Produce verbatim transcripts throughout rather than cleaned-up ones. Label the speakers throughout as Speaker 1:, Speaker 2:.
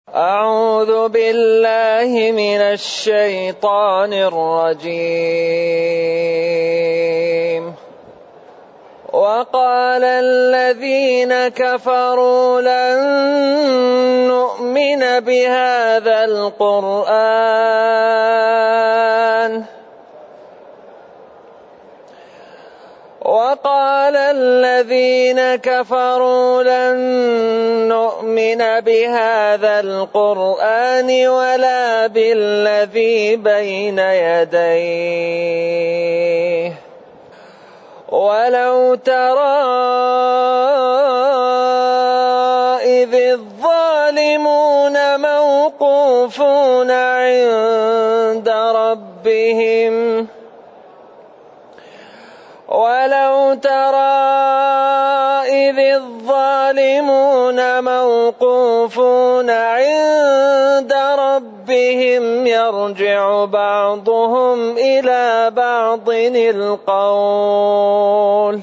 Speaker 1: أعوذ بالله من الشيطان الرجيم. وقال الذين كفروا لن نؤمن بهذا القرآن وقال الذين كفروا لن نؤمن بهذا القرآن ولا بالذي بين يديه ولو ترى إذ الظالمون موقوفون عند ربهم ولو ترى إذ الظالمون موقوفون عند ربهم يرجع بعضهم إلى بعض القول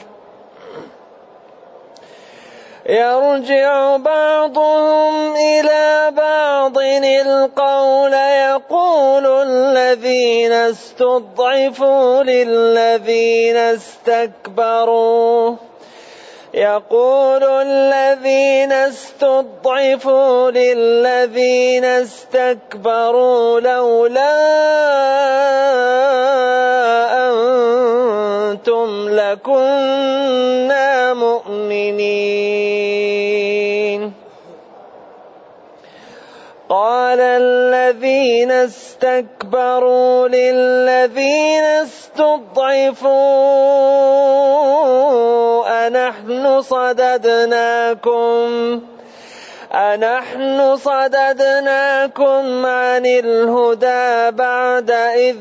Speaker 1: يرجع بعضهم إلى بعض القول يقول الذين استضعفوا للذين استكبروا يقول الذين استضعفوا للذين استكبروا لولا أنتم لكنا مؤمنين قال الذين استكبروا للذين استضعفوا أنحن صددناكم أنحن صددناكم عن الهدى بعد إذ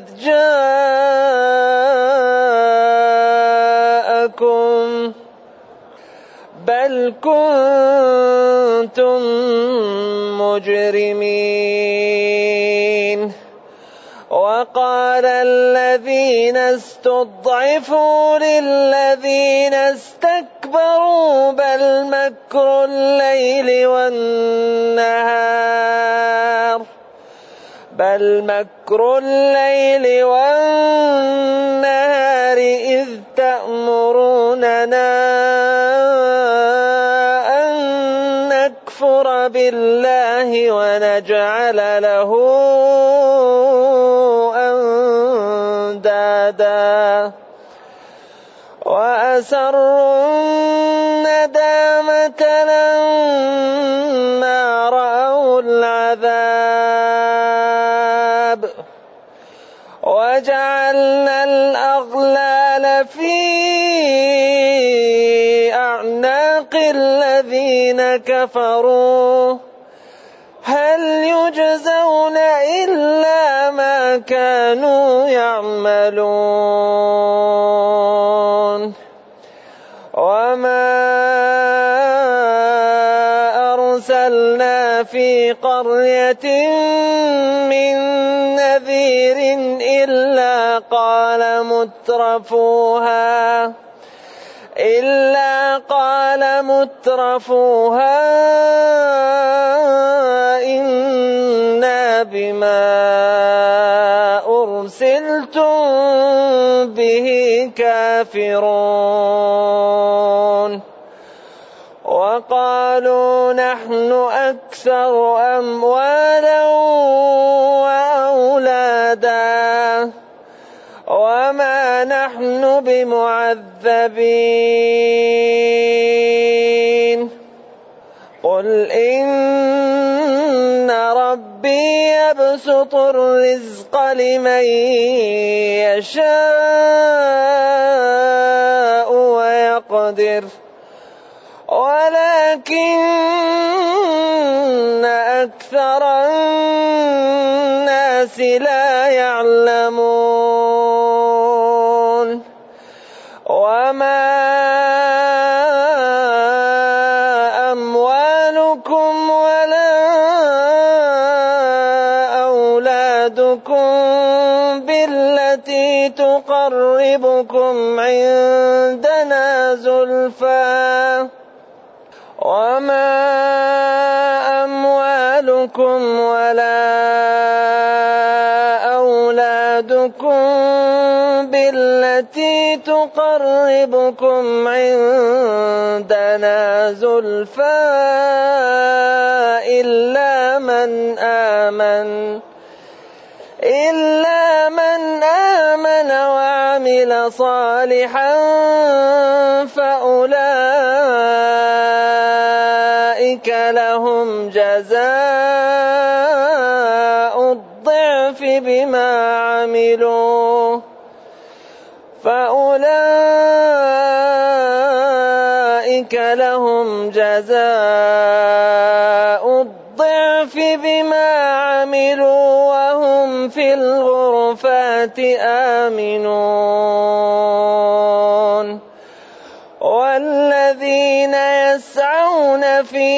Speaker 1: جاءكم بل كنتم مجرمين وقال الذين استضعفوا للذين استكبروا بل مكر الليل والنهار بل مكر الليل والنهار إذ تأمروننا أن نكفر بالله ونجعل له أندادا وأسروا الندامة لما رأوا العذاب وجعلنا الأغلال في أعناق الذين كفروا هل يجزون إلا ما كانوا يعملون وما أرسلنا في قرية من نذير إلا قال مترفوها إلا قال مترفوها إنا بما أرسلتم به كافرون وقالوا نحن أكثر أموالا وأولادا وما نحن بمعذبين قل إن ربي يبسط الرزق لمن يشاء ويقدر ولكن أكثر الناس لا يعلمون وما أموالكم ولا أولادكم بالتي تقربكم عندنا زلفى وما أموالكم أموالكم ولا أولادكم بالتي تقربكم عندنا زلفى إلا من آمن إلا من آمن وعمل صالحا فأولئك لهم جزاء الضعف بما عملوا فأولئك لهم جزاء الضعف بما عملوا وهم في الغرفات آمنون والذين يسعون في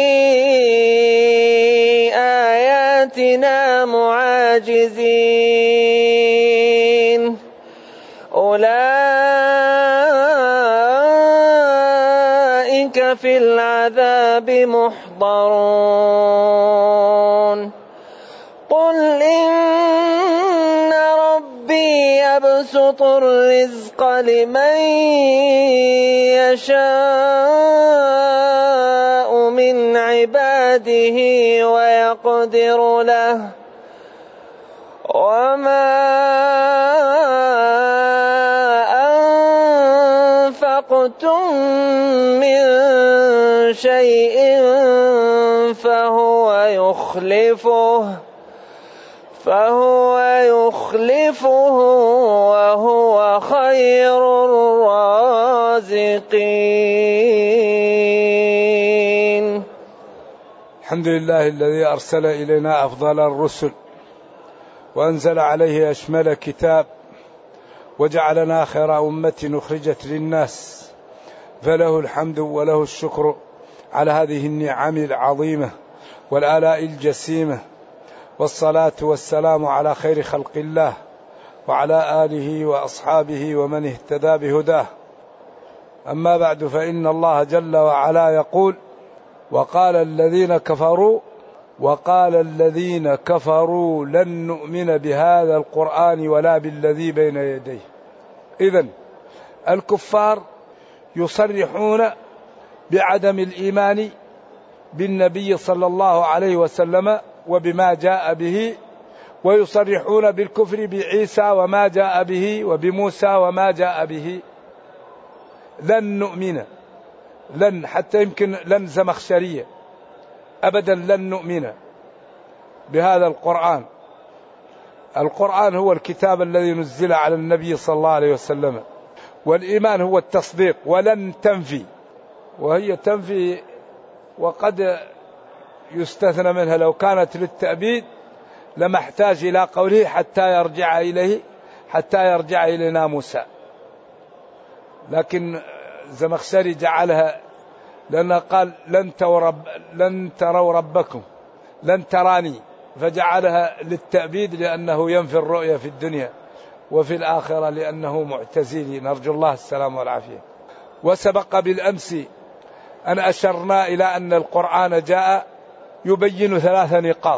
Speaker 1: آياتنا معاجزين أولئك في العذاب محضرون قل إن ربي يبسط الرزق لمن يشاء من عباده ويقدر له وما أنفقتم من شيء فهو يخلفه فهو يخلفه وهو خير الرازقين.
Speaker 2: الحمد لله الذي أرسل إلينا أفضل الرسل وأنزل عليه أشمل كتاب وجعلنا خير أمة أخرجت للناس فله الحمد وله الشكر على هذه النعم العظيمة والآلاء الجسيمة والصلاة والسلام على خير خلق الله وعلى آله وأصحابه ومن اهتدى بهداه. أما بعد فإن الله جل وعلا يقول وقال الذين كفروا وقال الذين كفروا لن نؤمن بهذا القرآن ولا بالذي بين يديه. إذن الكفار يصرحون بعدم الإيمان بالنبي صلى الله عليه وسلم وبما جاء به ويصرحون بالكفر بعيسى وما جاء به وبموسى وما جاء به. لن نؤمن لن حتى يمكن لن زمخشرية أبدا لن نؤمن بهذا القرآن. القرآن هو الكتاب الذي نزل على النبي صلى الله عليه وسلم والإيمان هو التصديق ولن تنفي وهي تنفي وقد يستثنى منها لو كانت للتأبيد لما احتاج إلى قوله حتى يرجع إليه حتى يرجع إلينا موسى، لكن زمخشري جعلها لأنه قال لن تروا رب لن تروا ربكم لن تراني فجعلها للتأبيد لأنه ينفي الرؤية في الدنيا وفي الآخرة لأنه معتزلي نرجو الله السلام والعافية. وسبق بالأمس أن أشرنا إلى أن القرآن جاء يبين ثلاث نقاط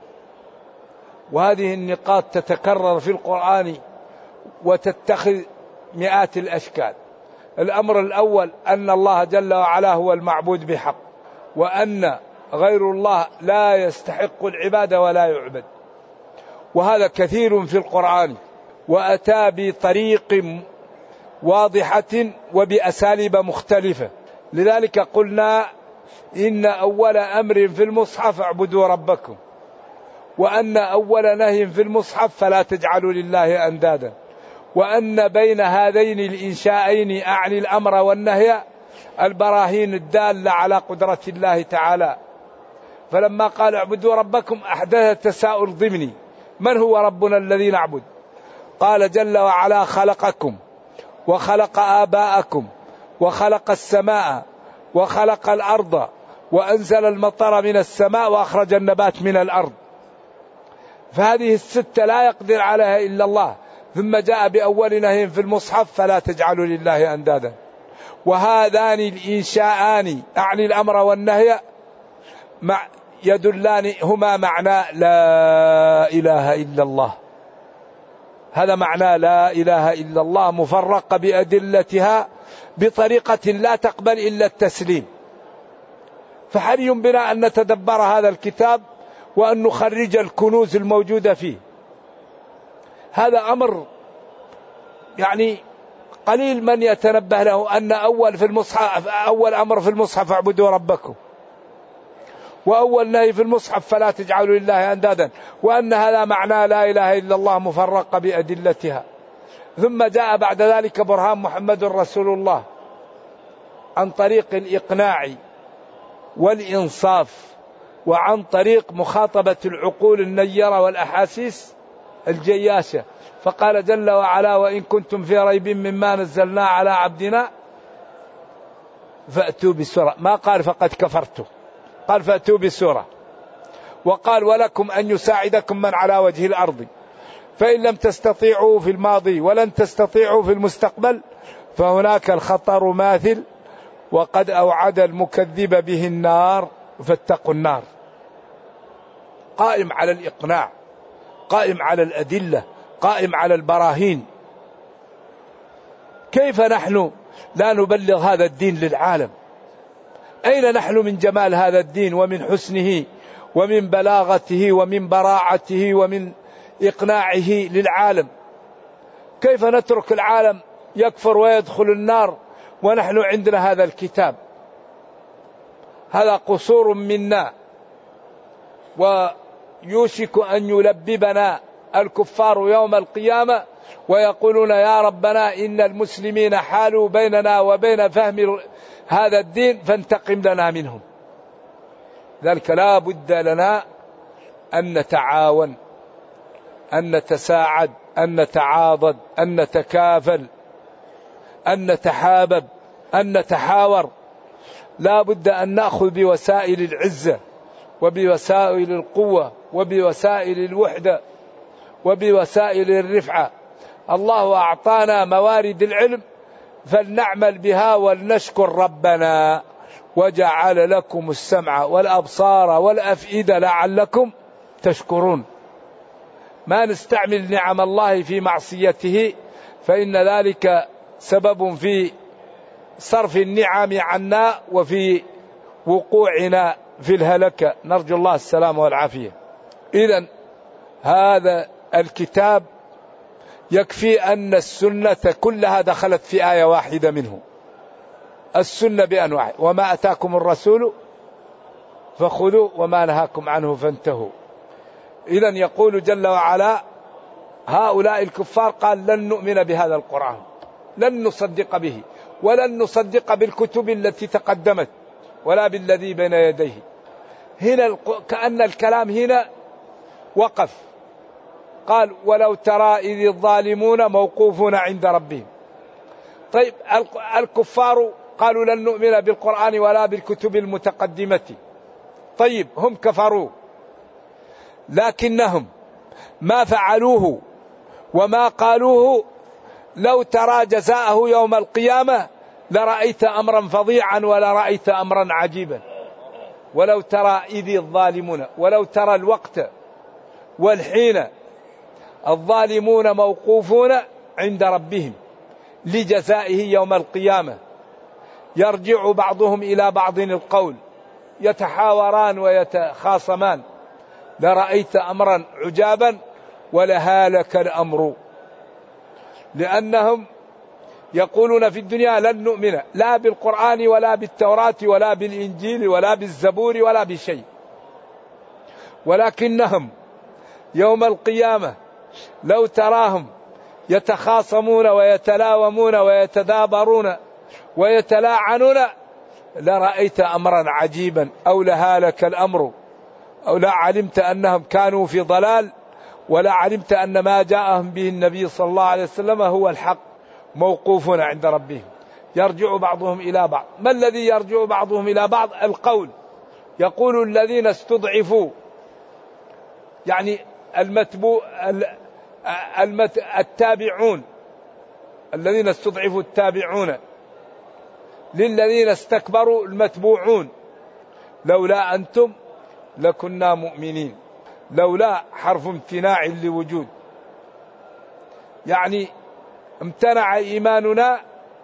Speaker 2: وهذه النقاط تتكرر في القرآن وتتخذ مئات الأشكال. الأمر الأول أن الله جل وعلا هو المعبود بحق وأن غير الله لا يستحق العبادة ولا يعبد، وهذا كثير في القرآن وأتى بطريق واضحة وبأساليب مختلفة. لذلك قلنا إن أول أمر في المصحف اعبدوا ربكم وأن أول نهي في المصحف فلا تجعلوا لله أندادا وأن بين هذين الإنشاءين أعني الأمر والنهي البراهين الدالة على قدرة الله تعالى. فلما قال اعبدوا ربكم أحدث تساؤل ضمني من هو ربنا الذي نعبد؟ قال جل وعلا خلقكم وخلق آباءكم وخلق السماء وخلق الأرض وأنزل المطر من السماء وأخرج النبات من الأرض. فهذه الستة لا يقدر عليها إلا الله. ثم جاء بأول نهي في المصحف فلا تجعلوا لله أندادا. وهذان الإنشاءان أعني الأمر والنهي مع يدلان هما معنى لا إله إلا الله. هذا معنى لا إله إلا الله مفرقة بأدلتها بطريقة لا تقبل إلا التسليم. فحري بنا أن نتدبر هذا الكتاب وأن نخرج الكنوز الموجودة فيه. هذا أمر يعني قليل من يتنبه له، أن أول في المصحف أول أمر في المصحف اعبدوا ربكم، وأول نهي في المصحف فلا تجعلوا لله أندادا، وأن هذا معنى لا إله إلا الله مفرقة بأدلتها. ثم جاء بعد ذلك برهان محمد رسول الله عن طريق الإقناع والإنصاف، وعن طريق مخاطبة العقول النيرة والأحاسيس الجياشة. فقال جل وعلا: وإن كنتم في ريب مما نزلنا على عبدنا فأتوا بسورة. ما قال فقد كفرتم، قال فأتوا بسورة. وقال: ولكم أن يساعدكم من على وجه الأرض، فإن لم تستطيعوا في الماضي ولن تستطيعوا في المستقبل فهناك الخطر ماثل، وقد أوعد المكذب به النار فاتقوا النار. قائم على الإقناع، قائم على الأدلة، قائم على البراهين. كيف نحن لا نبلغ هذا الدين للعالم؟ أين نحن من جمال هذا الدين ومن حسنه ومن بلاغته ومن براعته ومن إقناعه للعالم؟ كيف نترك العالم يكفر ويدخل النار ونحن عندنا هذا الكتاب؟ هذا قصور منا، ويوشك أن يلببنا الكفار يوم القيامة ويقولون: يا ربنا إن المسلمين حالوا بيننا وبين فهم هذا الدين فانتقم لنا منهم. ذلك لا بد لنا أن نتعاون، أن نتساعد، أن نتعاضد، أن نتكافل، أن نتحابب، أن نتحاور. لا بد أن نأخذ بوسائل العزة وبوسائل القوة وبوسائل الوحدة وبوسائل الرفعة. الله أعطانا موارد العلم فلنعمل بها ولنشكر ربنا. وجعل لكم السمع والأبصار والأفئدة لعلكم تشكرون. ما نستعمل نعم الله في معصيته فإن ذلك سبب في صرف النعم عنا وفي وقوعنا في الهلكة. نرجو الله السلام والعافية. إذن هذا الكتاب يكفي أن السنة كلها دخلت في آية واحدة منه. السنة بأنواع: وما أتاكم الرسول فخذوا وما نهاكم عنه فانتهوا. إذن يقول جل وعلا: هؤلاء الكفار قال: لن نؤمن بهذا القرآن، لن نصدق به، ولن نصدق بالكتب التي تقدمت ولا بالذي بين يديه. هنا كأن الكلام هنا وقف. قال: ولو ترى إذ الظالمون موقوفون عند ربهم. طيب الكفار قالوا لن نؤمن بالقرآن ولا بالكتب المتقدمة. طيب هم كفروا، لكنهم ما فعلوه وما قالوه لو ترى جزاءه يوم القيامة لرأيت أمرا فظيعا ولرأيت أمرا عجيبا. ولو ترى إذ الظالمون، ولو ترى الوقت والحين الظالمون موقوفون عند ربهم لجزائه يوم القيامة، يرجع بعضهم إلى بعض القول، يتحاوران ويتخاصمان، لرأيت أمرا عجابا ولهالك الأمر. لأنهم يقولون في الدنيا لن نؤمن لا بالقرآن ولا بالتوراة ولا بالإنجيل ولا بالزبور ولا بشيء، ولكنهم يوم القيامة لو تراهم يتخاصمون ويتلاومون ويتدابرون ويتلاعنون لرأيت أمرا عجيبا أو لهالك الأمر، أو لا علمت أنهم كانوا في ضلال، ولا علمت أن ما جاءهم به النبي صلى الله عليه وسلم هو الحق، موقوفون عند ربهم. يرجع بعضهم إلى بعض. ما الذي يرجع بعضهم إلى بعض؟ القول. يقول الذين استضعفوا، يعني المتبوع المت... التابعون، الذين استضعفوا التابعون للذين استكبروا المتبوعون، لولا أنتم لكنا مؤمنين. لولا حرف امتناع لوجود، يعني امتنع إيماننا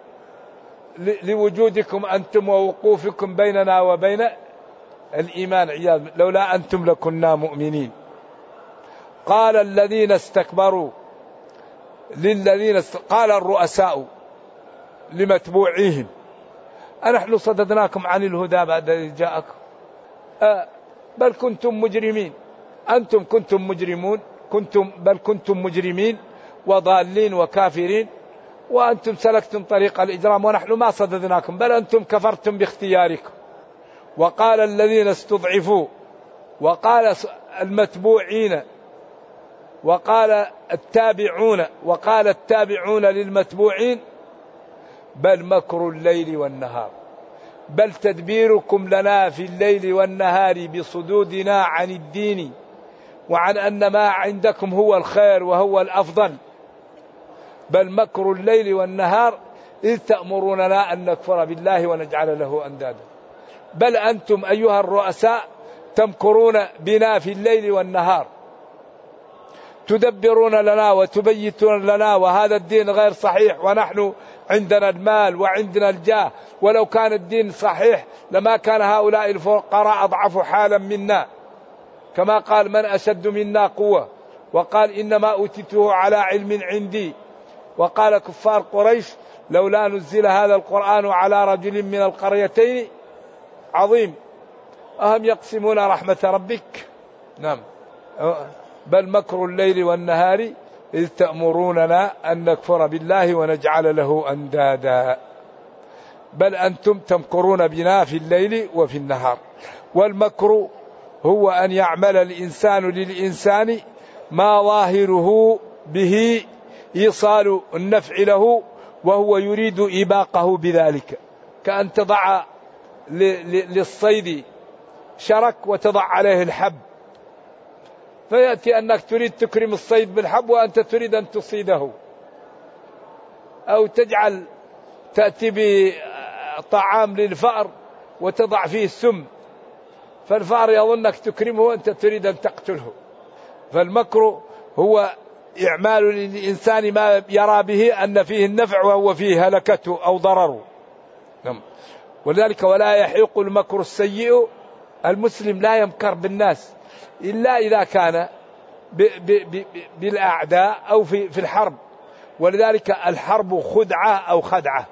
Speaker 2: لوجودكم أنتم ووقوفكم بيننا وبين الإيمان عياذ، لولا أنتم لكنا مؤمنين. قال الذين استكبروا للذين است... قال الرؤساء لمتبوعيهم أنحن صددناكم عن الهدى بعد إذ جاءكم أه بل كنتم مجرمين. أنتم كنتم مجرمون، كنتم بل كنتم مجرمين وضالين وكافرين، وأنتم سلكتم طريق الإجرام ونحن ما صددناكم، بل أنتم كفرتم باختياركم. وقال الذين استضعفوا، وقال المتبوعين، وقال التابعون، وقال التابعون للمتبوعين بل مكر الليل والنهار، بل تدبيركم لنا في الليل والنهار بصدودنا عن الدين وعن أن ما عندكم هو الخير وهو الأفضل، بل مكر الليل والنهار إذ تأمروننا أن نكفر بالله ونجعل له أندادا. بل أنتم أيها الرؤساء تمكرون بنا في الليل والنهار، تدبرون لنا وتبيتون لنا، وهذا الدين غير صحيح، ونحن عندنا المال وعندنا الجاه، ولو كان الدين صحيح لما كان هؤلاء الفقراء أضعف حالا منا، كما قال من أشد منا قوة، وقال إنما أوتيته على علم عندي، وقال كفار قريش لولا نزل هذا القرآن على رجل من القريتين عظيم أهم يقسمون رحمة ربك. نعم، بل مكر الليل والنهار إذ تأمروننا أن نكفر بالله ونجعل له أندادا، بل أنتم تمكرون بنا في الليل وفي النهار. والمكر هو أن يعمل الإنسان للإنسان ما ظاهره به إيصال النفع له وهو يريد إباقه بذلك، كأن تضع للصيد شرك وتضع عليه الحب، فيأتي أنك تريد تكرم الصيد بالحب وأنت تريد أن تصيده، أو تجعل تأتي بطعام للفأر وتضع فيه السم، فالفأر يظنك تكرمه وأنت تريد أن تقتله. فالمكر هو إعمال للإنسان ما يرى به أن فيه النفع وهو فيه هلكته أو ضرره. ولذلك ولا يحيق المكر السيء، المسلم لا يمكر بالناس إلا إذا كان ب ب ب بالأعداء أو في, في الحرب، ولذلك الحرب خدعة أو خدعة.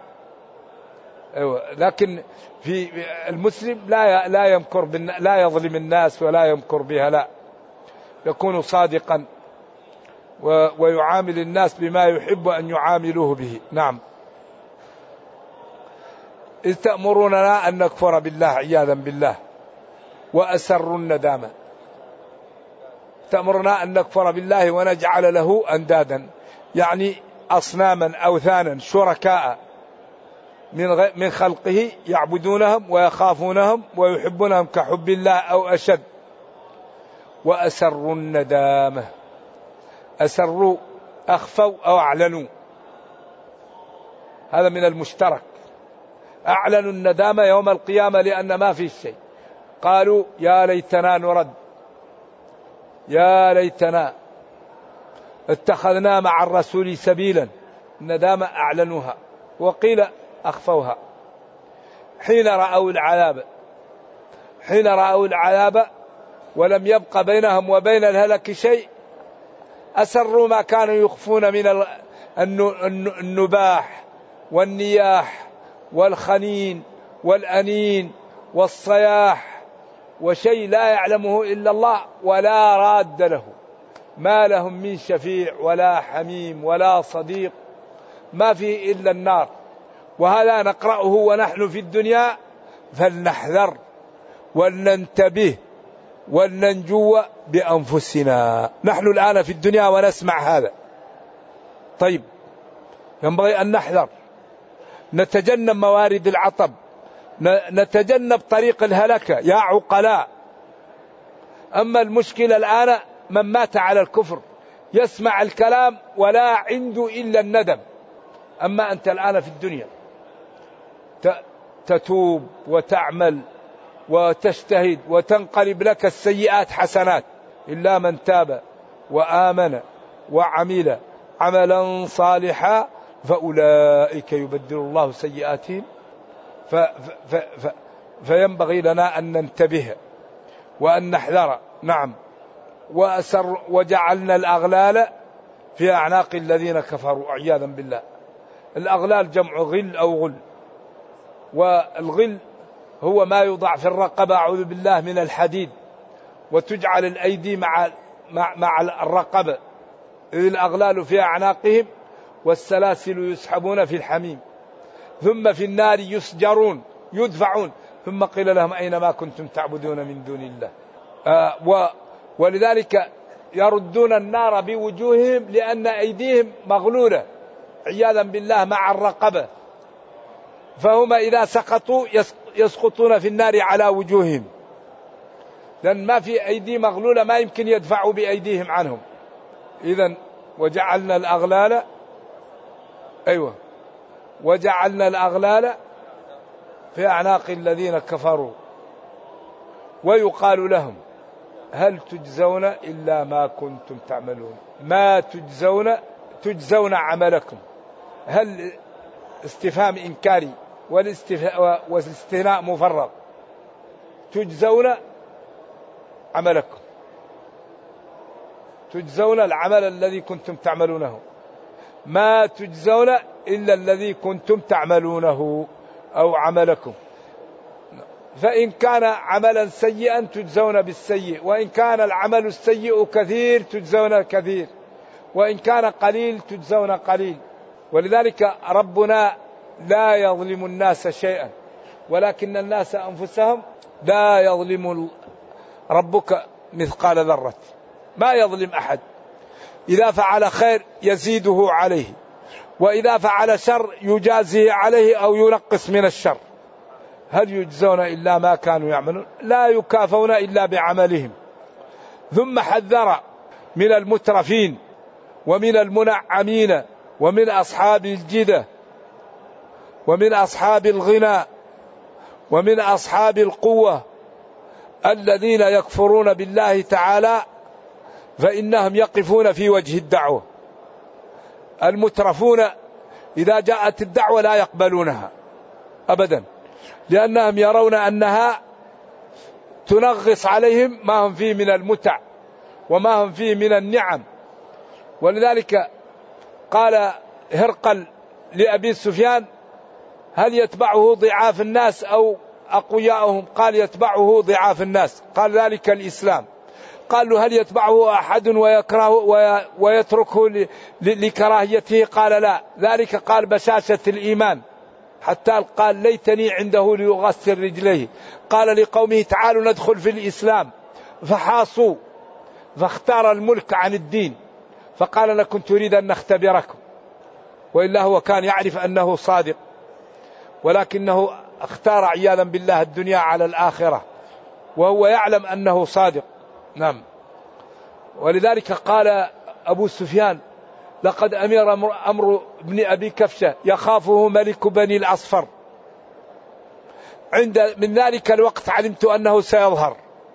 Speaker 2: لكن في المسلم لا لا يمكر لا يظلم الناس ولا يمكر بها، لا، يكون صادقا ويعامل الناس بما يحب أن يعاملوه به. نعم، إذ تأمروننا أن نكفر بالله عياذا بالله وأسروا الندامة، تأمرنا أن نكفر بالله ونجعل له أندادا، يعني أصناما أوثانا شركاء من من خلقه يعبدونهم ويخافونهم ويحبونهم كحب الله أو أشد. وأسروا الندامة، أسروا أخفوا أو أعلنوا، هذا من المشترك. أعلنوا الندامة يوم القيامة لأن ما في شيء، قالوا يا ليتنا نرد، يا ليتنا اتخذنا مع الرسول سبيلا. الندامة أعلنوها، وقيل أخفوها. حين رأوا العذاب حين رأوا العذاب ولم يبق بينهم وبين الهلك شيء، أسروا ما كانوا يخفون من النباح والنياح والخنين والأنين والصياح، وشيء لا يعلمه إلا الله ولا راد له، ما لهم من شفيع ولا حميم ولا صديق، ما فيه إلا النار. وهذا نقرأه ونحن في الدنيا، فلنحذر ولننتبه ولننجو بأنفسنا. نحن الآن في الدنيا ونسمع هذا، طيب ينبغي أن نحذر، نتجنب موارد العطب، نتجنب طريق الهلكة يا عقلاء. أما المشكلة الآن من مات على الكفر يسمع الكلام ولا عنده إلا الندم. أما أنت الآن في الدنيا تتوب وتعمل وتجتهد وتنقلب لك السيئات حسنات، إلا من تاب وآمن وعمل عملا صالحا فأولئك يبدل الله سيئاتهم. ف ف ف فينبغي لنا أن ننتبه وأن نحذر. نعم. وأسر وجعلنا الأغلال في أعناق الذين كفروا عياذا بالله. الأغلال جمع غل أو غل، والغل هو ما يوضع في الرقبة أعوذ بالله من الحديد، وتجعل الأيدي مع مع, مع الرقبة، إذ الأغلال في أعناقهم والسلاسل يسحبون في الحميم ثم في النار يسجرون يدفعون ثم قيل لهم أين ما كنتم تعبدون من دون الله. آه و ولذلك يردون النار بوجوههم لأن أيديهم مغلولة عياذا بالله مع الرقبة، فهم إذا سقطوا يسقطون في النار على وجوههم، لأن ما في أيدي مغلولة ما يمكن يدفعوا بأيديهم عنهم. إذن وجعلنا الأغلال أيوة وجعلنا الأغلال في أعناق الذين كفروا ويقال لهم هل تجزون إلا ما كنتم تعملون. ما تجزون تجزون عملكم، هل استفهام إنكاري والاستثناء مفرغ. تجزون عملكم، تجزون العمل الذي كنتم تعملونه، ما تجزون إلا الذي كنتم تعملونه أو عملكم. فإن كان عملا سيئا تجزون بالسيء، وإن كان العمل السيء كثير تجزون كثير، وإن كان قليل تجزون قليل. ولذلك ربنا لا يظلم الناس شيئا ولكن الناس أنفسهم لا يظلم ربك مثقال ذرة، ما يظلم أحد. إذا فعل خير يزيده عليه، وإذا فعل شر يجازيه عليه أو ينقص من الشر. هل يجزون إلا ما كانوا يعملون، لا يكافون إلا بعملهم. ثم حذر من المترفين ومن المنعمين ومن أصحاب الجدة ومن أصحاب الغنى ومن أصحاب القوة الذين يكفرون بالله تعالى فإنهم يقفون في وجه الدعوة. المترفون إذا جاءت الدعوة لا يقبلونها أبدا، لأنهم يرون أنها تنغص عليهم ما هم فيه من المتع وما هم فيه من النعم. ولذلك قال هرقل لأبي سفيان هل يتبعه ضعاف الناس أو أقوياؤهم؟ قال يتبعه ضعاف الناس. قال ذلك الإسلام. قال له هل يتبعه أحد ويكره ويتركه لكراهيته؟ قال لا. ذلك قال بشاشة الإيمان، حتى قال ليتني عنده ليغسل رجليه. قال لقومه تعالوا ندخل في الإسلام فحاصوا، فاختار الملك عن الدين، فقال أنا كنت أريد أن نختبركم، وإلا هو كان يعرف أنه صادق، ولكنه اختار عياذا بالله الدنيا على الآخرة وهو يعلم أنه صادق. نعم. ولذلك قال أبو سفيان لقد أمر أمر ابن أبي كفشة يخافه ملك بني الأصفر، عند من ذلك الوقت علمت أنه سيظهر.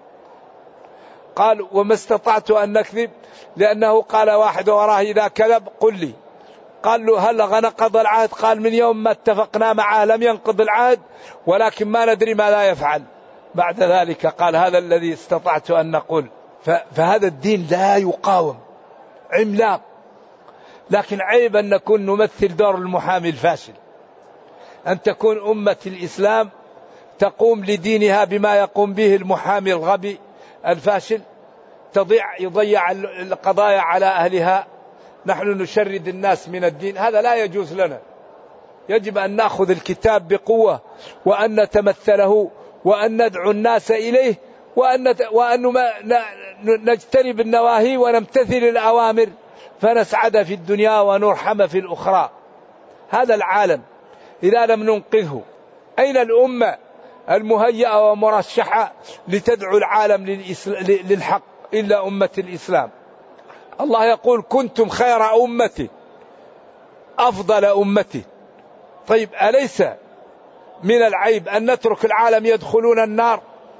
Speaker 2: قال وما استطعت أن نكذب، لأنه قال واحد وراه إذا كذب قل لي. قال له هل نقض العهد؟ قال من يوم ما اتفقنا معه لم ينقض العهد، ولكن ما ندري ما لا يفعل. بعد ذلك قال هذا الذي استطعت أن نقول. فهذا الدين لا يقاوم، عملاق، لكن عيب أن نكون نمثل دور المحامي الفاشل. أن تكون أمة الإسلام تقوم لدينها بما يقوم به المحامي الغبي الفاشل، تضيع يضيع القضايا على أهلها. نحن نشرد الناس من الدين، هذا لا يجوز لنا. يجب أن نأخذ الكتاب بقوة وأن نتمثله وأن ندعو الناس إليه وأن وأن نجتنب النواهي ونمتثل الأوامر فنسعد في الدنيا ونرحم في الأخرى. هذا العالم إذا لم ننقذه، أين الأمة المهيئة ومرشحة لتدعو العالم للحق إلا أمة الإسلام؟ الله يقول كنتم خير أمة أفضل أمة. طيب أليس من العيب أن نترك العالم يدخلون النار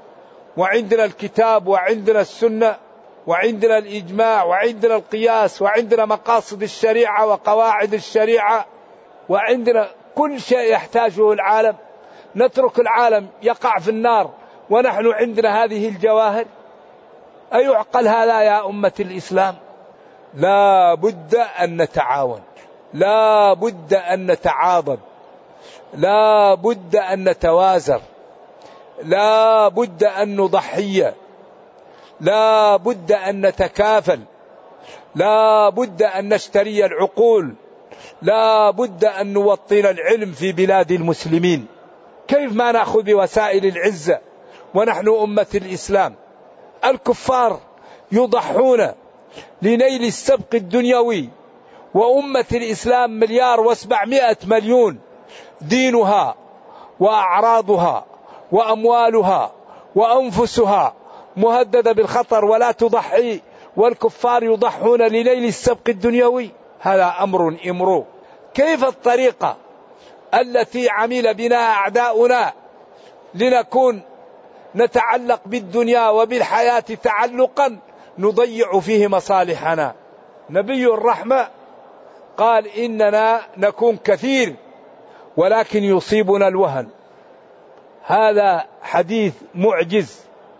Speaker 2: وعندنا الكتاب وعندنا السنة وعندنا الإجماع وعندنا القياس وعندنا مقاصد الشريعة وقواعد الشريعة وعندنا كل شيء يحتاجه العالم، نترك العالم يقع في النار ونحن عندنا هذه الجواهر؟ أيعقل هذا يا أمة الإسلام؟ لا بد أن نتعاون، لا بد أن نتعاضد، لا بد أن نتوازر، لا بد أن نضحي، لا بد أن نتكافل، لا بد أن نشتري العقول، لا بد أن نوطن العلم في بلاد المسلمين. كيف ما نأخذ بوسائل العزة ونحن أمة الإسلام؟ الكفار يضحون لنيل السبق الدنيوي، وأمة الإسلام مليار وسبعمائة مليون، دينها وأعراضها وأموالها وأنفسها مهددة بالخطر ولا تضحي، والكفار يضحون لنيل السبق الدنيوي. هذا أمر إمرو. كيف الطريقة التي عمل بنا أعداؤنا لنكون نتعلق بالدنيا وبالحياة تعلقا نضيع فيه مصالحنا؟ نبي الرحمة قال إننا نكون كثير ولكن يصيبنا الوهن. هذا حديث معجز.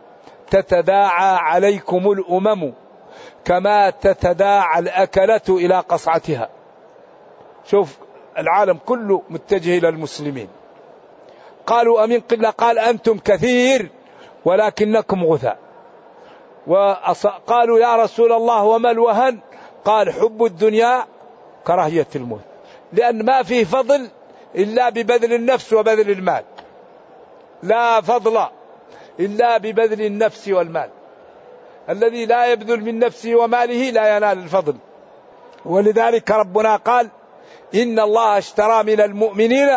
Speaker 2: تتداعى عليكم الأمم كما تتداعى الأكلة إلى قصعتها. شوف العالم كله متجه إلى المسلمين. قالوا أمن قلة؟ قال أنتم كثير ولكنكم غثاء. وقالوا يا رسول الله وما الوهن؟ قال حب الدنيا كراهية الموت، لأن ما فيه فضل إلا ببذل النفس وبذل المال، لا فضل إلا ببذل النفس والمال. الذي لا يبذل من نفسه وماله لا ينال الفضل. ولذلك ربنا قال إن الله اشترى من المؤمنين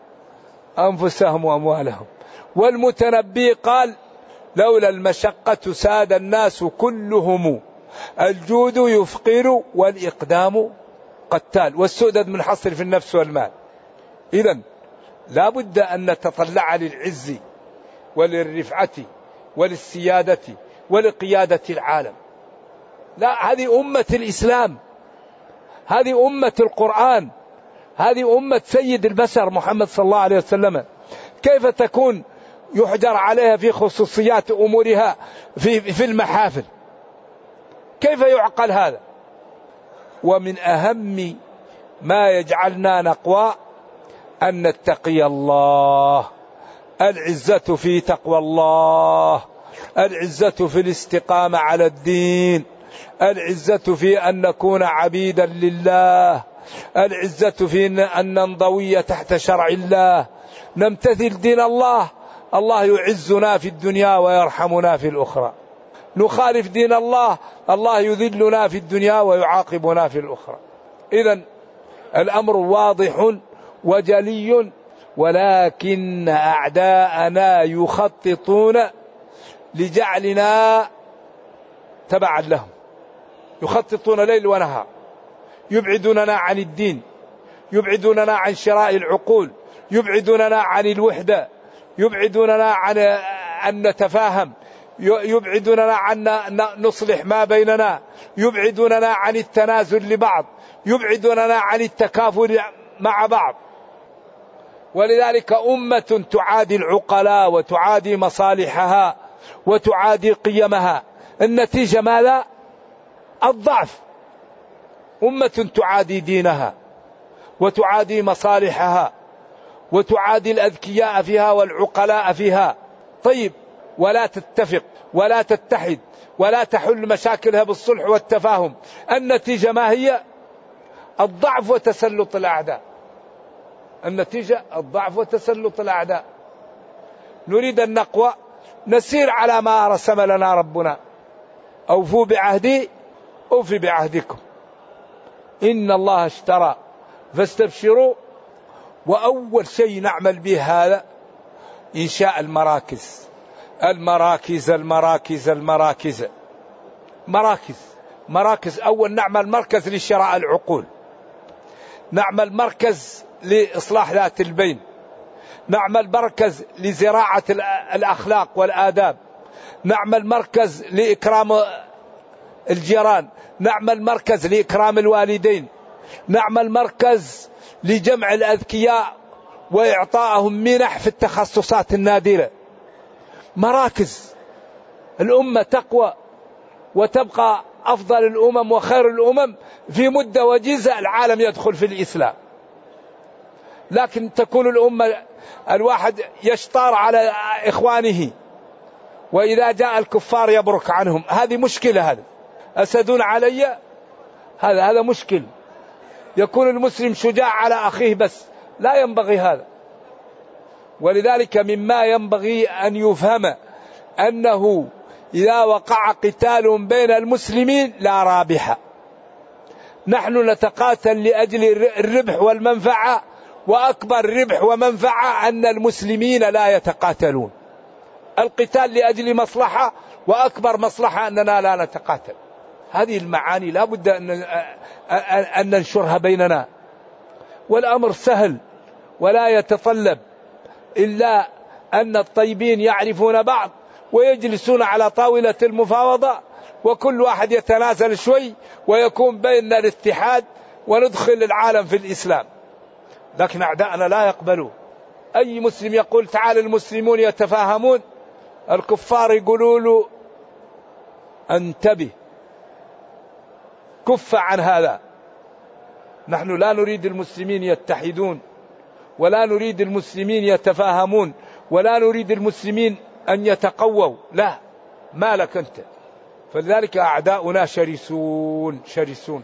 Speaker 2: أنفسهم وأموالهم. والمتنبي قال لولا المشقة ساد الناس كلهم، الجود يفقر والإقدام قتال، والسؤدد منحصر في النفس والمال. إذن لا بد أن نتطلع للعز وللرفعة وللسيادة ولقيادة العالم. لا، هذه أمة الإسلام، هذه أمة القرآن، هذه أمة سيد البشر محمد صلى الله عليه وسلم. كيف تكون يحجر عليها في خصوصيات أمورها في, في المحافل؟ كيف يعقل هذا؟ ومن أهم ما يجعلنا نقوى أن نتقي الله. العزة في تقوى الله، العزة في الاستقامة على الدين، العزة في أن نكون عبيدا لله، العزة في أن ننضوي تحت شرع الله، نمتثل دين الله، الله يعزنا في الدنيا ويرحمنا في الأخرى. نخالف دين الله، الله يذلنا في الدنيا ويعاقبنا في الأخرى. إذن الأمر واضح وجلي، ولكن أعداءنا يخططون لجعلنا تبعا لهم، يخططون ليل ونهار، يبعدوننا عن الدين، يبعدوننا عن شراء العقول، يبعدوننا عن الوحدة، يبعدوننا عن أن نتفاهم، يبعدوننا عن نصلح ما بيننا، يبعدوننا عن التنازل لبعض، يبعدوننا عن التكافل مع بعض. ولذلك أمة تعادي العقلاء وتعادي مصالحها وتعادي قيمها، النتيجة ماذا؟ الضعف. أمة تعادي دينها وتعادي مصالحها وتعادي الأذكياء فيها والعقلاء فيها، طيب، ولا تتفق ولا تتحد ولا تحل مشاكلها بالصلح والتفاهم، النتيجة ما هي؟ الضعف وتسلط الأعداء. النتيجة الضعف وتسلط الأعداء. نريد أن نقوى، نسير على ما رسم لنا ربنا. أوفوا بعهدي أوفي بعهدكم، إن الله اشترى فاستبشروا. وأول شيء نعمل به هذا إنشاء المراكز المراكز المراكز المراكز مراكز مراكز أول نعمل مركز لشراء العقول، نعمل مركز لإصلاح ذات البين، نعمل مركز لزراعة الأخلاق والآداب، نعمل مركز لإكرام الجيران، نعمل مركز لإكرام الوالدين، نعمل مركز لجمع الأذكياء وإعطائهم منح في التخصصات النادرة. مراكز الأمة تقوى وتبقى أفضل الأمم وخير الأمم في مدة وجيزة العالم يدخل في الإسلام. لكن تكون الأمة الواحد يشطار على إخوانه وإذا جاء الكفار يبرك عنهم. هذه مشكلة. هذا أسدون علي، هذا هذا مشكل. يكون المسلم شجاع على أخيه بس، لا ينبغي هذا. ولذلك مما ينبغي أن يفهم أنه إذا وقع قتال بين المسلمين لا رابح. نحن نتقاتل لأجل الربح والمنفعة، وأكبر ربح ومنفعة أن المسلمين لا يتقاتلون. القتال لأجل مصلحة، وأكبر مصلحة أننا لا نتقاتل. هذه المعاني لا بد أن ننشرها بيننا. والأمر سهل ولا يتطلب إلا أن الطيبين يعرفون بعض ويجلسون على طاولة المفاوضة، وكل واحد يتنازل شوي ويكون بيننا الاتحاد وندخل العالم في الإسلام. لكن أعداءنا لا يقبلوا. أي مسلم يقول تعال المسلمون يتفاهمون، الكفار يقولوا له انتبه، كف عن هذا. نحن لا نريد المسلمين يتحدون، ولا نريد المسلمين يتفاهمون، ولا نريد المسلمين أن يتقووا. لا، ما لك أنت. فلذلك أعداؤنا شرسون شرسون.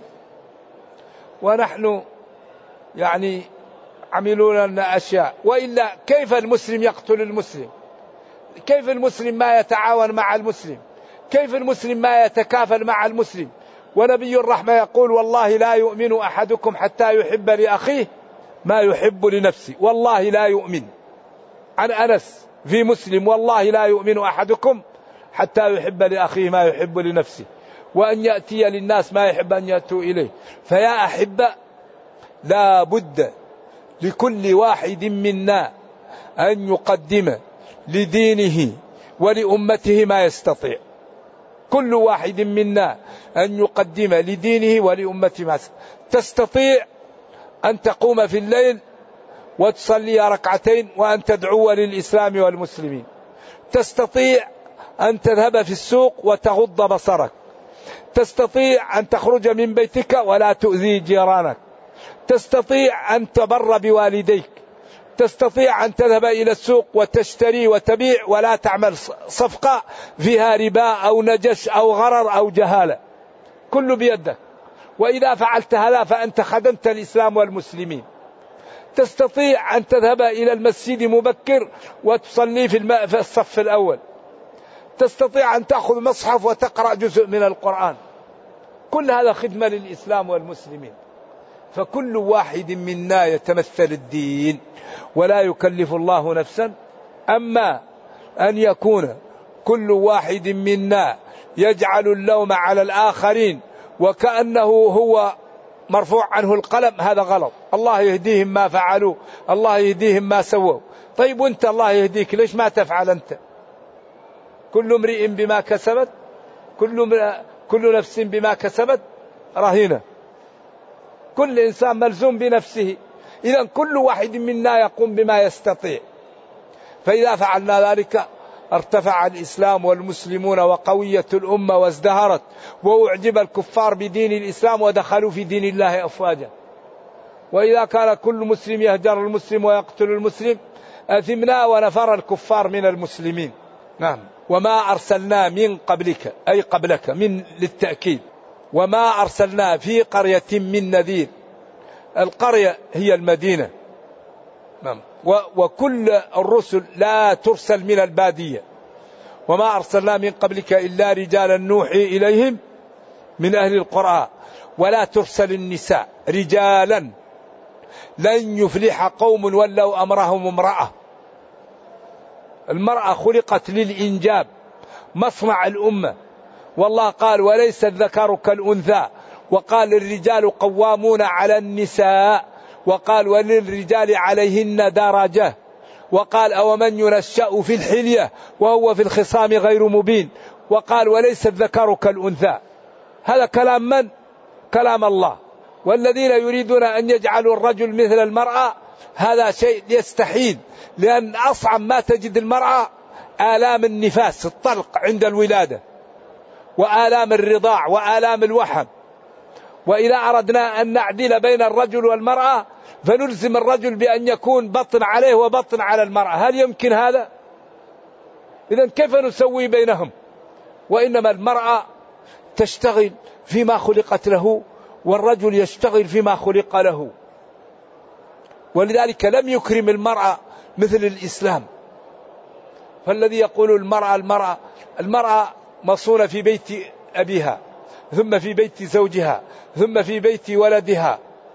Speaker 2: ونحن يعني عملوا لنا أشياء. وإلا كيف المسلم يقتل المسلم؟ كيف المسلم ما يتعاون مع المسلم؟ كيف المسلم ما يتكافل مع المسلم؟ ونبي الرحمة يقول والله لا يؤمن أحدكم حتى يحب لأخيه ما يحب لنفسه. والله لا يؤمن. عن أنس في مسلم والله لا يؤمن أحدكم حتى يحب لأخيه ما يحب لنفسه، وأن يأتي للناس ما يحب أن يأتوا إليه. فيا أحبة، لا بد لكل واحد منا أن يقدم لدينه ولأمته ما يستطيع. كل واحد منا أن يقدم لدينه ولأمته ما يستطيع. تستطيع أن تقوم في الليل وتصلي ركعتين وأن تدعو للإسلام والمسلمين. تستطيع أن تذهب في السوق وتغض بصرك. تستطيع أن تخرج من بيتك ولا تؤذي جيرانك. تستطيع أن تبر بوالديك. تستطيع أن تذهب إلى السوق وتشتري وتبيع ولا تعمل صفقة فيها ربا أو نجش أو غرر أو جهالة. كله بيدك. وإذا فعلت هذا فأنت خدمت الإسلام والمسلمين. تستطيع أن تذهب إلى المسجد مبكر وتصلي في, الماء في الصف الأول. تستطيع أن تأخذ مصحف وتقرأ جزء من القرآن. كل هذا خدمة للإسلام والمسلمين. فكل واحد منا يتمثل الدين ولا يكلف الله نفسا. أما أن يكون كل واحد منا يجعل اللوم على الآخرين وكأنه هو مرفوع عنه القلم، هذا غلط. الله يهديهم ما فعلوا، الله يهديهم ما سووا. طيب وانت الله يهديك ليش ما تفعل انت؟ كل امرئ بما كسبت، كل كل نفس بما كسبت رهينة. كل إنسان ملزوم بنفسه. إذا كل واحد منا يقوم بما يستطيع. فإذا فعلنا ذلك ارتفع الإسلام والمسلمون وقوية الأمة وازدهرت، وأعجب الكفار بدين الإسلام ودخلوا في دين الله أفواجا. وإذا كان كل مسلم يهجر المسلم ويقتل المسلم أثمنا ونفر الكفار من المسلمين. نعم. وما أرسلنا من قبلك، أي قبلك، من للتأكيد. وما أرسلنا في قرية من نذير. القرية هي المدينة. نعم. وكل الرسل لا ترسل من البادية. وما أرسلنا من قبلك إلا رجالا نوحي إليهم من أهل القرى. ولا ترسل النساء رجالا. لن يفلح قوم ولوا أمرهم امرأة. المرأة خلقت للإنجاب، مصنع الأمة. والله قال وليس الذكر كالأنثى، وقال الرجال قوامون على النساء، وقال وللرجال عليهن درجة. وقال أومن ينشأ في الحلية وهو في الخصام غير مبين، وقال وليس الذكر كالأنثى. هذا كلام من؟ كلام الله. والذين يريدون أن يجعلوا الرجل مثل المرأة هذا شيء يستحيل، لأن أصعب ما تجد المرأة آلام النفاس الطلق عند الولادة، وآلام الرضاع، وآلام الوحم. وإذا أردنا أن نعدل بين الرجل والمرأة فنلزم الرجل بأن يكون بطن عليه وبطن على المرأة، هل يمكن هذا؟ إذن كيف نسوي بينهم؟ وإنما المرأة تشتغل فيما خلقت له، والرجل يشتغل فيما خلق له. ولذلك لم يكرم المرأة مثل الإسلام. فالذي يقول المرأة المرأة المرأة مصونة في بيت أبيها، ثم في بيت زوجها، ثم في بيت ولدها،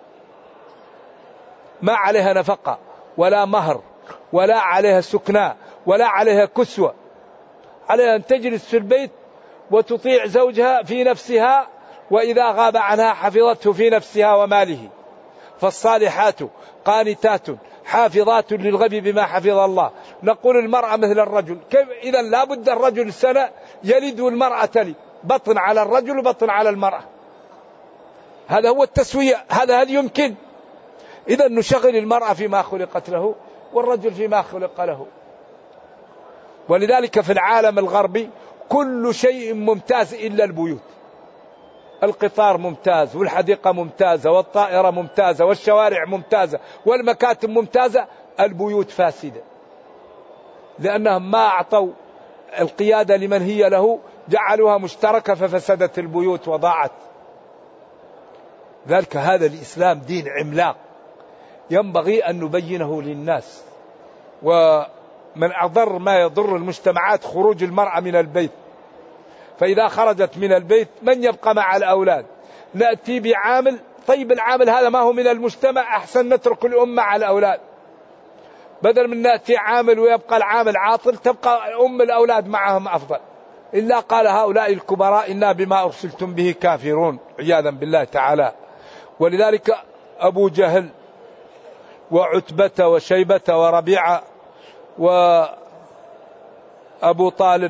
Speaker 2: ما عليها نفقة ولا مهر ولا عليها سكناء ولا عليها كسوة، عليها أن تجلس في البيت وتطيع زوجها في نفسها، وإذا غاب عنها حفظته في نفسها وماله. فالصالحات قانتات حافظات للغيب بما حفظ الله. نقول المرأة مثل الرجل، كيف إذا؟ لا بد الرجل سنة يلد والمرأة تلد، بطن على الرجل وبطن على المرأة. هذا هو التسوية، هذا هل يمكن؟ إذا نشغل المرأة فيما خلقت له والرجل فيما خلق له. ولذلك في العالم الغربي كل شيء ممتاز إلا البيوت. القطار ممتاز، والحديقة ممتازة، والطائرة ممتازة، والشوارع ممتازة، والمكاتب ممتازة، البيوت فاسدة، لأنهم ما أعطوا القيادة لمن هي له، جعلوها مشتركة ففسدت البيوت وضاعت. ذلك هذا الإسلام دين عملاق ينبغي أن نبينه للناس. ومن أضر ما يضر المجتمعات خروج المرأة من البيت، فإذا خرجت من البيت من يبقى مع الأولاد؟ نأتي بعامل، طيب العامل هذا ما هو من المجتمع، أحسن نترك الأمة على الأولاد، بدل من نأتي عامل ويبقى العامل عاطل، تبقى أم الأولاد معهم أفضل. إلا قال هؤلاء الكبراء إنا بما أرسلتم به كافرون عياذا بالله تعالى. ولذلك أبو جهل وعتبة وشيبة وربيعة وأبو طالب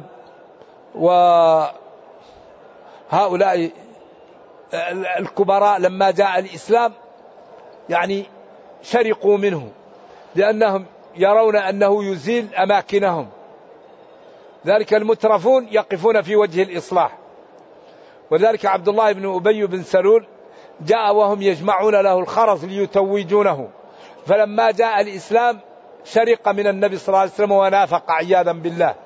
Speaker 2: وهؤلاء الكبراء لما جاء الإسلام يعني شرقوا منه، لأنهم يرون أنه يزيل أماكنهم. ذلك المترفون يقفون في وجه الإصلاح. وذلك عبد الله بن أبي بن سلول جاء وهم يجمعون له الخرز ليتوجونه، فلما جاء الإسلام شرق من النبي صلى الله عليه وسلم ونافق عياذا بالله.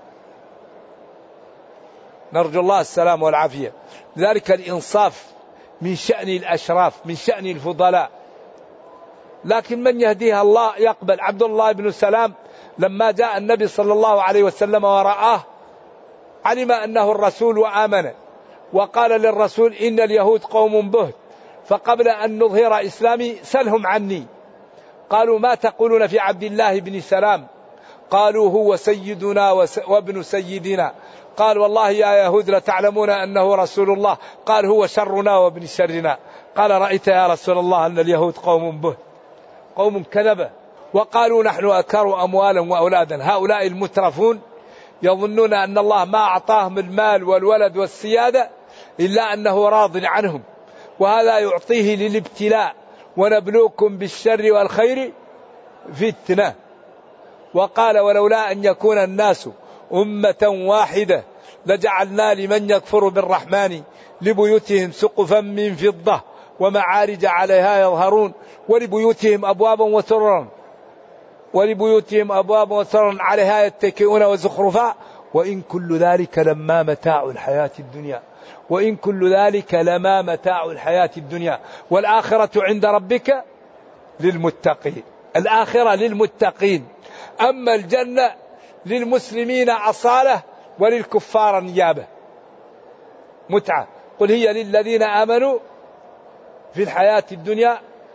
Speaker 2: نرجو الله السلام والعافية. ذلك الإنصاف من شأن الأشراف، من شأن الفضلاء، لكن من يهديها الله يقبل. عبد الله بن سلام لما جاء النبي صلى الله عليه وسلم ورآه علم أنه الرسول وآمن، وقال للرسول إن اليهود قوم بهت، فقبل أن نظهر إسلامي سلهم عني. قالوا ما تقولون في عبد الله بن سلام؟ قالوا هو سيدنا وابن سيدنا. قال والله يا يهود لتعلمون أنه رسول الله. قال هو شرنا وابن شرنا. قال رأيت يا رسول الله أن اليهود قوم به، قوم كذبة، وقالوا نحن أكثر أموالا وأولادا. هؤلاء المترفون يظنون أن الله ما أعطاهم المال والولد والسيادة إلا أنه راض عنهم، وهذا يعطيه للابتلاء، ونبلوكم بالشر والخير فتنة. وقال ولولا أن يكون الناس أمة واحدة لجعلنا لمن يكفر بالرحمن لبيوتهم سقفا من فضة ومعارج عليها يظهرون ولبيوتهم أبوابا وسررا ولبيوتهم أبوابا وسررا عليها يتكئون وزخرفا وإن كل ذلك لما متاع الحياة الدنيا وإن كل ذلك لما متاع الحياة الدنيا والآخرة عند ربك للمتقين. الآخرة للمتقين، أما الجنة للمسلمين أصالة وللكفار نيابة متعة. قل هي للذين آمنوا في الحياة الدنيا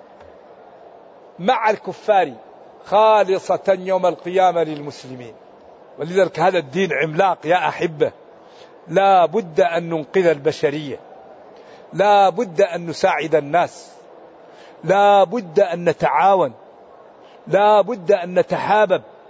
Speaker 2: مع الكفار خالصة يوم القيامة للمسلمين. ولذلك هذا الدين عملاق يا أحبة، لا بد أن ننقذ البشرية، لا بد أن نساعد الناس، لا بد أن نتعاون، لا بد أن نتحابب.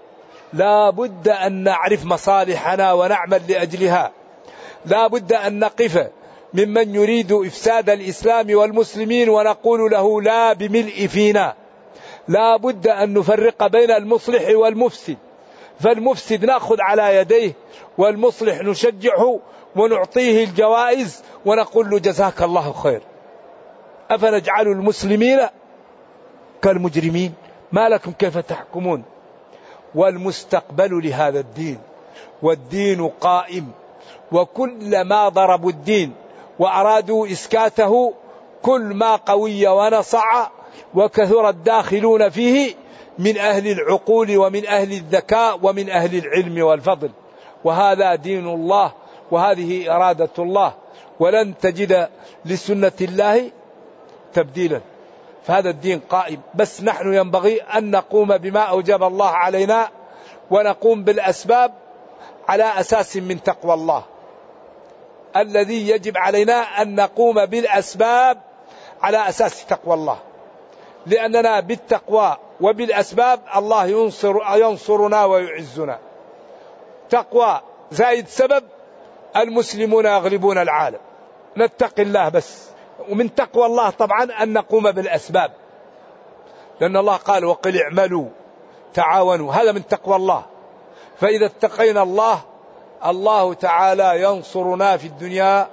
Speaker 2: لا بد أن نعرف مصالحنا ونعمل لأجلها. لا بد أن نقف ممن يريد إفساد الإسلام والمسلمين ونقول له لا بملء فينا. لا بد أن نفرق بين المصلح والمفسد، فالمفسد نأخذ على يديه، والمصلح نشجعه ونعطيه الجوائز ونقول له جزاك الله خير. أفنجعل المسلمين كالمجرمين؟ ما لكم كيف تحكمون؟ والمستقبل لهذا الدين، والدين قائم، وكل ما ضربوا الدين وأرادوا إسكاته كل ما قوي ونصع وكثر الداخلون فيه من أهل العقول ومن أهل الذكاء ومن أهل العلم والفضل. وهذا دين الله وهذه إرادة الله، ولن تجد لسنة الله تبديلا. فهذا الدين قائم، بس نحن ينبغي أن نقوم بما أوجب الله علينا، ونقوم بالأسباب على أساس من تقوى الله. الذي يجب علينا أن نقوم بالأسباب على أساس تقوى الله، لأننا بالتقوى وبالأسباب الله ينصر ينصرنا ويعزنا. تقوى زائد سبب المسلمون يغلبون العالم. نتقي الله بس. ومن تقوى الله طبعا أن نقوم بالأسباب، لأن الله قال وقل اعملوا تعاونوا، هذا من تقوى الله. فإذا اتقينا الله الله تعالى ينصرنا في الدنيا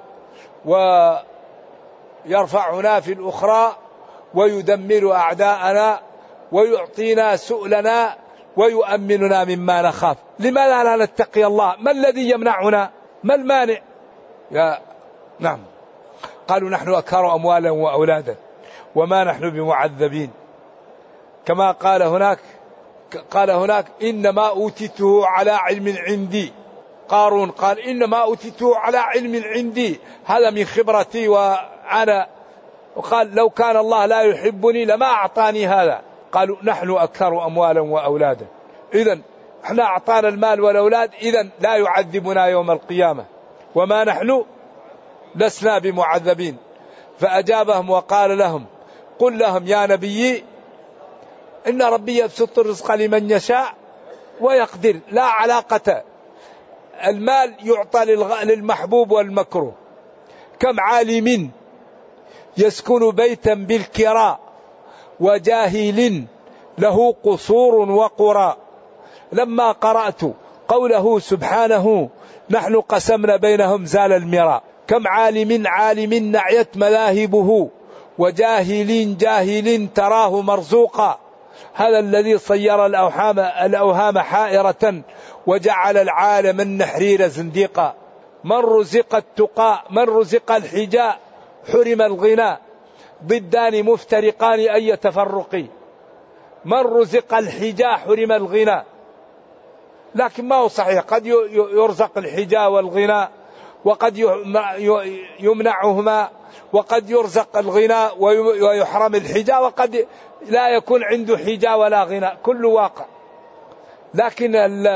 Speaker 2: ويرفعنا في الأخرى ويدمر أعداءنا ويعطينا سؤلنا ويؤمننا مما نخاف. لماذا لا نتقي الله؟ ما الذي يمنعنا؟ ما المانع؟ يا نعم. قالوا نحن أكثر أموالا وأولادا وما نحن بمعذبين. كما قال هناك قال هناك إنما أوتيته على علم عندي. قارون قال إنما أوتيته على علم عندي، هذا من خبرتي وأنا. وقال لو كان الله لا يحبني لما أعطاني هذا. قالوا نحن أكثر أموالا وأولادا. إذن احنا أعطانا المال والأولاد، إذن لا يعذبنا يوم القيامة وما نحن لسنا بمعذبين. فأجابهم وقال لهم قل لهم يا نبي إن ربي يبسط الرزق لمن يشاء ويقدر. لا علاقة. المال يعطى للمحبوب والمكروه. كم عالم يسكن بيتا بالكراء وجاهل له قصور وقرى. لما قرأت قوله سبحانه نحن قسمنا بينهم زال المراء. كم عالم عالم نعيت مذاهبه وجاهل جاهل تراه مرزوقا. هذا الذي صير الأوهام الأوهام حائرة وجعل العالم النحرير زنديقا. من رزق التقى من رزق الحجاء حرم الغنى، ضدان مفترقان أي تفرق. من رزق الحجاء حرم الغنى، لكن ما هو صحيح. قد يرزق الحجاء والغنى وقد يمنعهما، وقد يرزق الغنى ويحرم الحجاء، وقد لا يكون عنده حجاء ولا غنى، كل واقع. لكن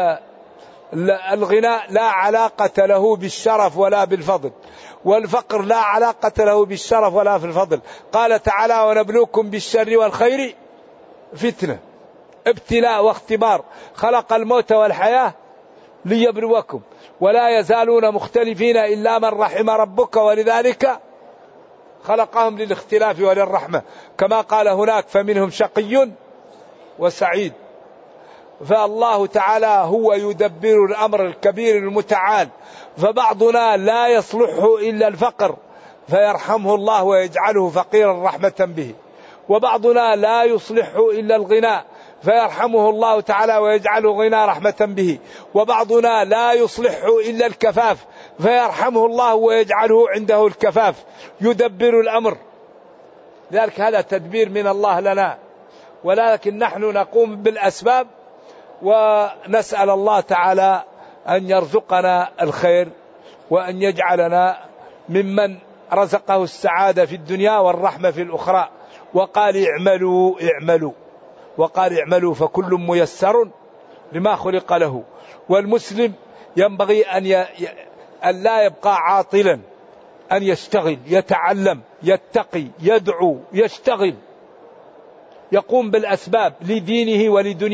Speaker 2: الغنى لا علاقة له بالشرف ولا بالفضل، والفقر لا علاقة له بالشرف ولا في الفضل. قال تعالى ونبلوكم بالشر والخير فتنة، ابتلاء واختبار. خلق الموت والحياة ليبلوكم ولا يزالون مختلفين إلا من رحم ربك، ولذلك خلقهم للاختلاف وللرحمة. كما قال هناك فمنهم شقي وسعيد. فالله تعالى هو يدبر الأمر الكبير المتعال. فبعضنا لا يصلحه إلا الفقر فيرحمه الله ويجعله فقيرا رحمة به، وبعضنا لا يصلحه إلا الغناء فيرحمه الله تعالى ويجعله غنى رحمة به، وبعضنا لا يصلحه إلا الكفاف فيرحمه الله ويجعله عنده الكفاف. يدبر الأمر. لذلك هذا تدبير من الله لنا، ولكن نحن نقوم بالأسباب ونسأل الله تعالى أن يرزقنا الخير وأن يجعلنا ممن رزقه السعادة في الدنيا والرحمة في الأخرى. وقال اعملوا اعملوا وقال اعملوا فكل ميسر لما خلق له. والمسلم ينبغي أن, ي... أن لا يبقى عاطلا، أن يشتغل، يتعلم، يتقي، يدعو، يشتغل، يقوم بالأسباب لدينه ولدنياه.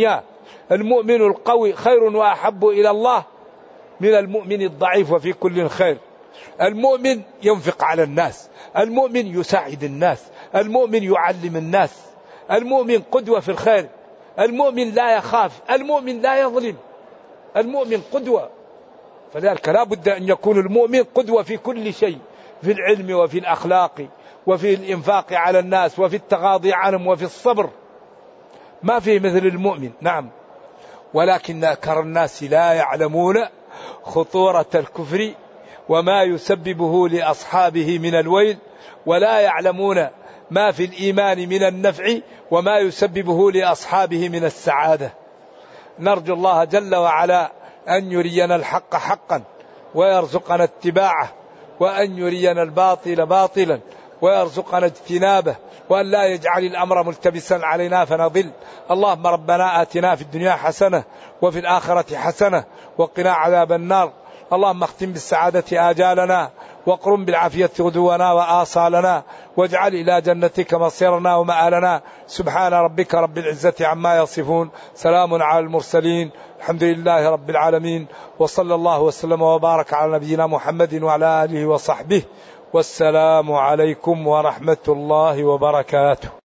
Speaker 2: المؤمن القوي خير وأحب إلى الله من المؤمن الضعيف، وفي كل خير. المؤمن ينفق على الناس، المؤمن يساعد الناس، المؤمن يعلم الناس، المؤمن قدوة في الخير، المؤمن لا يخاف، المؤمن لا يظلم، المؤمن قدوة. فذلك لا بد أن يكون المؤمن قدوة في كل شيء، في العلم وفي الأخلاق وفي الإنفاق على الناس وفي التغاضي عنهم وفي الصبر، ما في مثل المؤمن. نعم، ولكن أكثر الناس لا يعلمون خطورة الكفر وما يسببه لأصحابه من الويل، ولا يعلمون ما في الإيمان من النفع وما يسببه لأصحابه من السعادة. نرجو الله جل وعلا أن يرينا الحق حقا ويرزقنا اتباعه، وأن يرينا الباطل باطلا ويرزقنا اجتنابه، وأن لا يجعل الأمر ملتبسا علينا فنضل. اللهم ربنا آتنا في الدنيا حسنة وفي الآخرة حسنة وقنا عذاب النار. اللهم اختم بالسعادة آجالنا، وقرم بالعافية غدونا وآصالنا، واجعل إلى جنتك مصيرنا ومآلنا. سبحان ربك رب العزة عما يصفون، سلام على المرسلين، الحمد لله رب العالمين، وصلى الله وسلم وبارك على نبينا محمد وعلى آله وصحبه، والسلام عليكم ورحمة الله وبركاته.